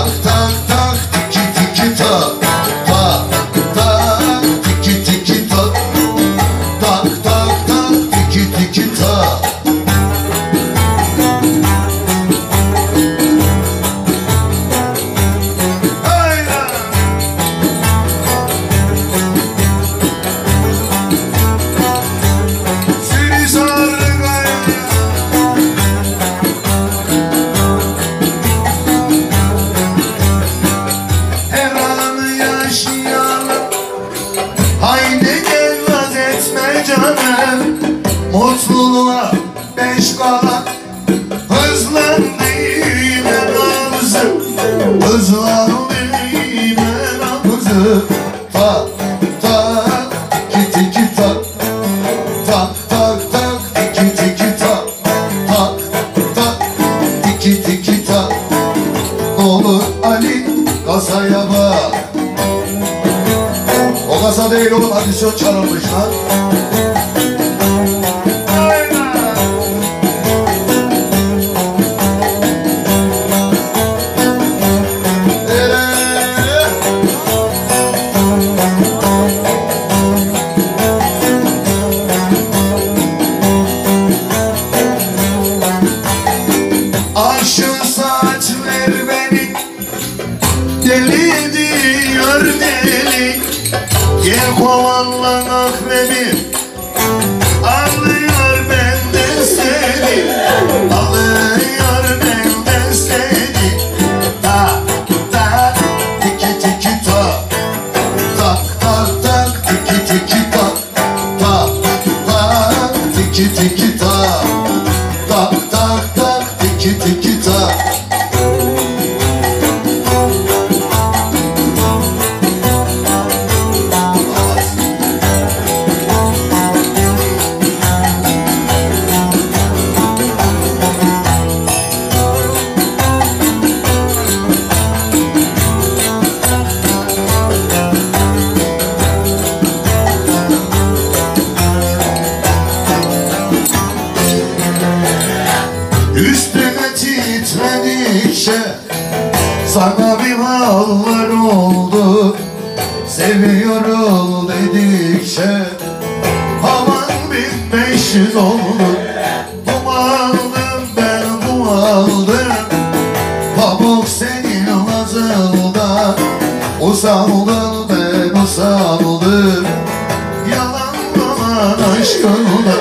Tak tak tak tiki tiki tak. Tak tak tiki tiki tak. Tak tak tak tiki tiki tak. Mutluluğa beş kala hızlandı yine nabzım, hızlandı yine nabzım. Tak tak tiki tiki tak. Tak tak tak tiki tiki tak. Tak tak tiki tiki tak. Ne olur Ali kasaya bak. O kasa değil oğlum, adisyon çalınmış lan. Aşın saçlar beni deli diyor deli. Gel kovallan akrebi, alıyor benden seni, alıyor benden seni. Tak tak tiki tiki tak. Tak tak tak tiki tiki tak. Tak tak tiki tiki tak. Tak tak tak tiki tiki tak. Üstüne titredikçe sana bir hallar oldu. Seviyorum dedikçe havan 1500 oldu. Bumaldım ben bumaldım, pamuk senin ağzında. Usandım ben usandım, yalan dolan aşkında.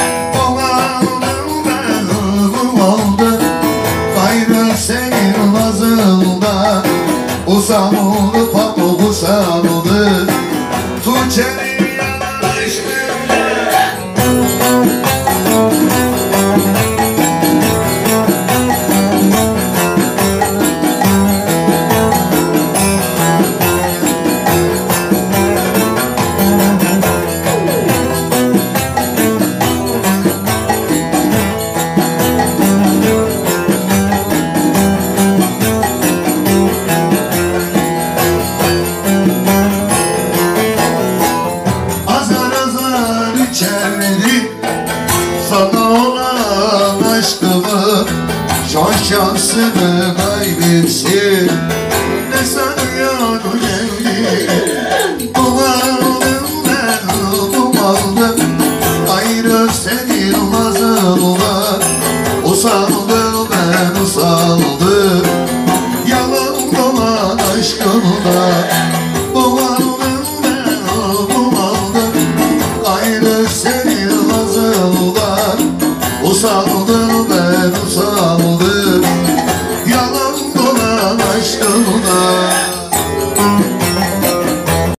Senin nazında usanıldı, pamuk usanıldı. Tuğçe'nin yalan aşkında. Sana olan aşkımı son şansını kaybetsin. Ne sanıyorsun geldi? Bumaldım ben bumaldım, ayrı senin nazında. Usandım ben usandım, yalan dolan aşkımda. Bumaldım ben bumaldım, ayrı senin nazında. Usandım ben usandım, yalan dolan aşkımda.